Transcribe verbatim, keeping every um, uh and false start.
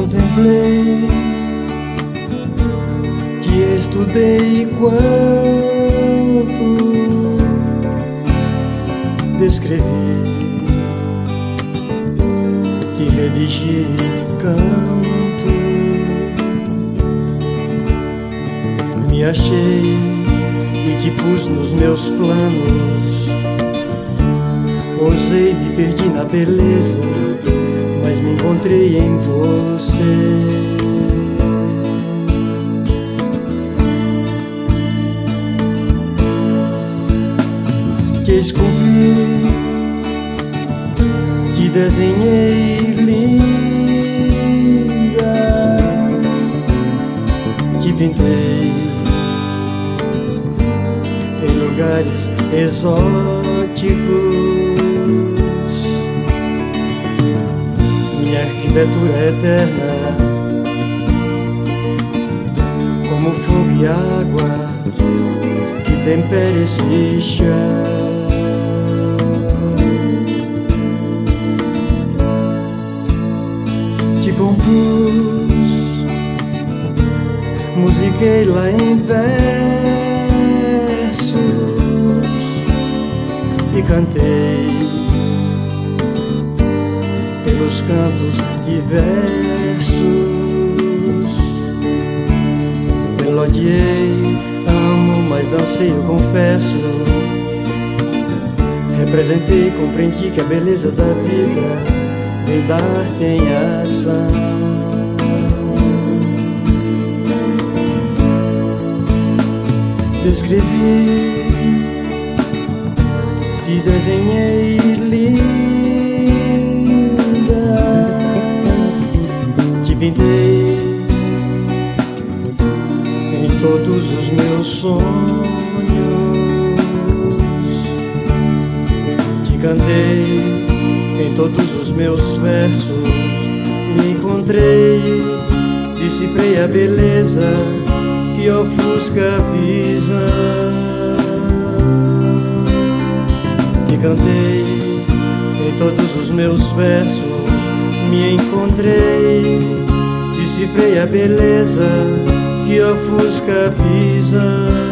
contemplei, te estudei quanto descrevi, te redigi canto, me achei e te pus nos meus planos. Ousei, me perdi na beleza, mas me encontrei em você. Te esculpi, te desenhei linda, te pintei em lugares exóticos. Minha arquitetura é eterna, como fogo e água que tempera esse chão. Te compus, musiquei lá em versos e cantei pelos cantos diversos. Melodiei, amo, mas dancei, eu confesso. Representei, compreendi que a beleza da vida vem da arte em ação. Descrevi, te desenhei linda, te pintei em todos os meus sonhos, te cantei em todos os meus versos, me encontrei, decifrei a beleza que ofusca a visão. Te cantei em todos os meus versos, me encontrei, decifrei a beleza que ofusca a visão.